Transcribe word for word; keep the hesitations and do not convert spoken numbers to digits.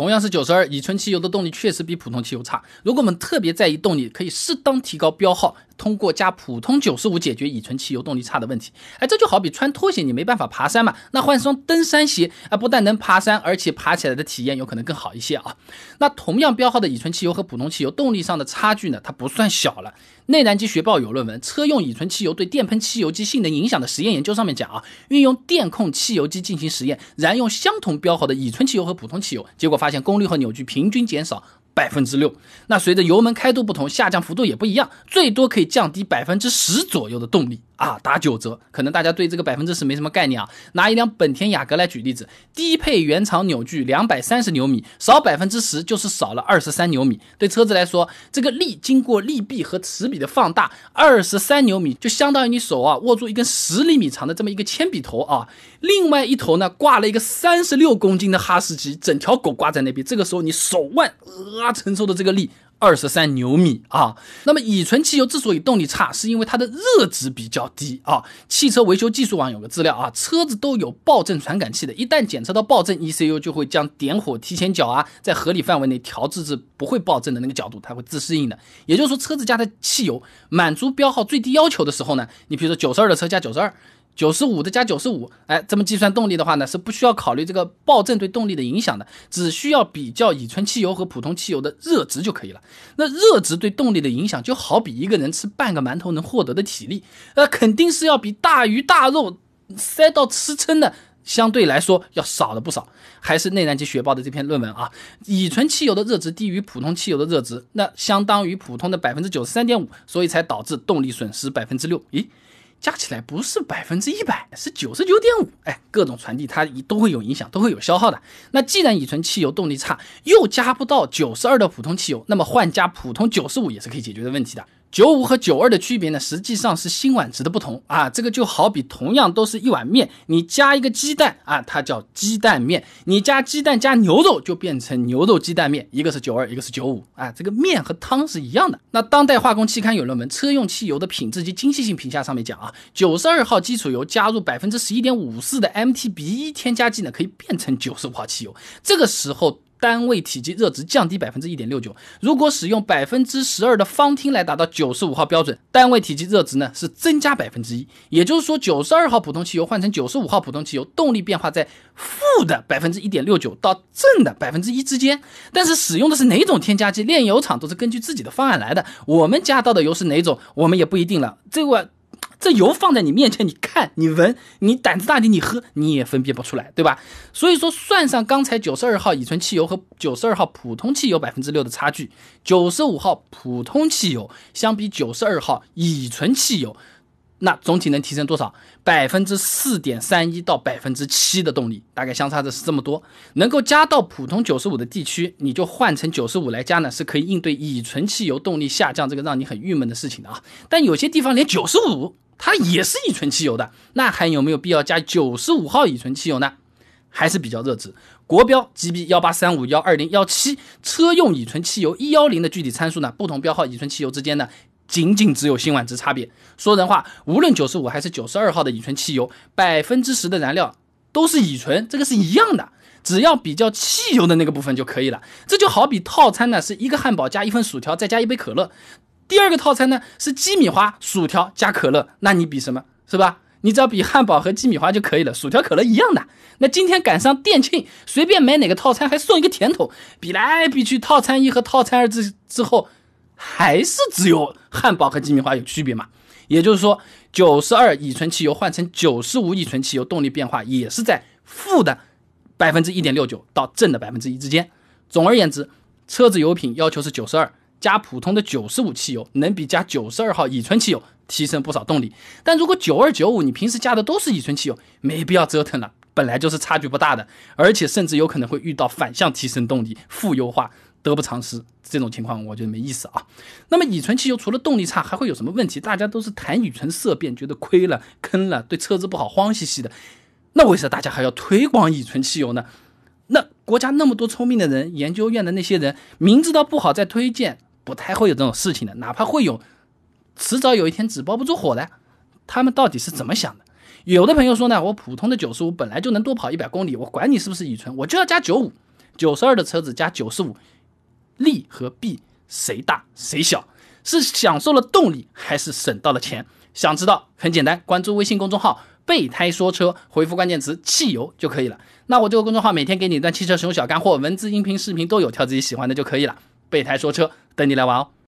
同样是九十二，乙醇汽油的动力确实比普通汽油差。如果我们特别在意动力，可以适当提高标号，通过加普通九十五解决乙醇汽油动力差的问题。哎，这就好比穿拖鞋你没办法爬山嘛，那换双登山鞋啊，不但能爬山，而且爬起来的体验有可能更好一些啊。那同样标号的乙醇汽油和普通汽油动力上的差距呢，它不算小了。内燃机学报有论文《车用乙醇汽油对电喷汽油机性能影响的实验研究》上面讲啊，运用电控汽油机进行实验，燃用相同标号的乙醇汽油和普通汽油，结果发现功率和扭矩平均减少百分之六。那随着油门开度不同，下降幅度也不一样，最多可以降低百分之十左右的动力啊，打九折。可能大家对这个百分之十没什么概念啊，拿一辆本田雅阁来举例子，低配原厂扭矩两百三十牛米，少百分之十就是少了二十三牛米。对车子来说，这个力经过力臂和齿比的放大，二十三牛米就相当于你手啊握住一根十厘米长的这么一个铅笔头啊，另外一头呢挂了一个三十六公斤的哈士奇，整条狗挂在那边，这个时候你手腕呃承受的这个力二十三牛米啊。那么乙醇汽油之所以动力差，是因为它的热值比较低啊。汽车维修技术网有个资料啊，车子都有爆震传感器的，一旦检测到爆震 ，E C U 就会将点火提前角啊，在合理范围内调制至不会爆震的那个角度，它会自适应的。也就是说，车子加的汽油满足标号最低要求的时候呢，你比如说九十二的车加九十二。九十五的加九十五，哎，这么计算动力的话呢，是不需要考虑这个爆震对动力的影响的，只需要比较乙醇汽油和普通汽油的热值就可以了。那热值对动力的影响，就好比一个人吃半个馒头能获得的体力，呃，肯定是要比大鱼大肉塞到吃撑的，相对来说要少了不少。还是内燃机学报的这篇论文啊，乙醇汽油的热值低于普通汽油的热值，那相当于普通的 百分之九十三点五， 所以才导致动力损失 百分之六。 咦，加起来不是百分之一百，是九十九点五。哎，各种传递它都会有影响，都会有消耗的。那既然乙醇汽油动力差，又加不到九十二的普通汽油，那么换加普通九十五也是可以解决的问题的。九五和九二的区别呢，实际上是辛烷值的不同啊。这个就好比同样都是一碗面，你加一个鸡蛋啊，它叫鸡蛋面；你加鸡蛋加牛肉就变成牛肉鸡蛋面，一个是九二，一个是九五啊。这个面和汤是一样的。那当代化工期刊有论文《车用汽油的品质及经济性评价》上面讲啊，九十二号基础油加入 百分之十一点五四 的 M T B 一 添加剂呢，可以变成九十五号汽油。这个时候单位体积热值降低 百分之一点六九， 如果使用 百分之十二 的芳烃来达到九十五号标准，单位体积热值呢是增加 百分之一， 也就是说九十二号普通汽油换成九十五号普通汽油，动力变化在负的 百分之一点六九 到正的 百分之一 之间。但是使用的是哪种添加剂，炼油厂都是根据自己的方案来的，我们加到的油是哪种我们也不一定了。这个这油放在你面前，你看你闻，你胆子大点你喝，你也分辨不出来，对吧？所以说算上刚才九十二号乙醇汽油和九十二号普通汽油 百分之六 的差距，九十五号普通汽油相比九十二号乙醇汽油，那总体能提升多少？ 百分之四点三一 到 百分之七 的动力，大概相差的是这么多。能够加到普通九十五的地区，你就换成九十五来加呢，是可以应对乙醇汽油动力下降这个让你很郁闷的事情的啊。但有些地方连九十五它也是乙醇汽油的，那还有没有必要加九十五号乙醇汽油呢？还是比较热值。国标 G B 一八三五 一二零一七 车用乙醇汽油一一零的具体参数呢，不同标号乙醇汽油之间呢仅仅只有辛烷值差别。说人话，无论九十五还是九十二号的乙醇汽油， 百分之十 的燃料都是乙醇，这个是一样的，只要比较汽油的那个部分就可以了。这就好比套餐呢是一个汉堡加一份薯条再加一杯可乐，第二个套餐呢是鸡米花薯条加可乐，那你比什么？是吧？你只要比汉堡和鸡米花就可以了，薯条可乐一样的。那今天赶上店庆，随便买哪个套餐还送一个甜筒，比来比去，套餐一和套餐二之之后还是只有汉堡和鸡米花有区别嘛？也就是说九十二乙醇汽油换成九十五乙醇汽油，动力变化也是在负的 百分之一点六九 到正的 百分之一 之间。总而言之，车子油品要求是九十二，加普通的九十五汽油能比加九十二号乙醇汽油提升不少动力。但如果九二九五你平时加的都是乙醇汽油，没必要折腾了，本来就是差距不大的，而且甚至有可能会遇到反向提升动力，负优化，得不偿失。这种情况我觉得没意思啊。那么乙醇汽油除了动力差还会有什么问题？大家都是谈乙醇色变，觉得亏了坑了，对车子不好，慌兮兮的。那为什么大家还要推广乙醇汽油呢？那国家那么多聪明的人，研究院的那些人明知道不好再推荐，不太会有这种事情的。哪怕会有，迟早有一天纸包不住火的。他们到底是怎么想的？有的朋友说呢，我普通的九十五本来就能多跑一百公里，我管你是不是乙醇，我就要加九十五。 九十二的车子加九十五，利和弊谁大谁小？是享受了动力还是省到了钱？想知道很简单，关注微信公众号备胎说车，回复关键词汽油就可以了。那我这个公众号每天给你一段汽车使用小干货，文字、音频、视频都有，挑自己喜欢的就可以了。备胎说车，等你来玩哦。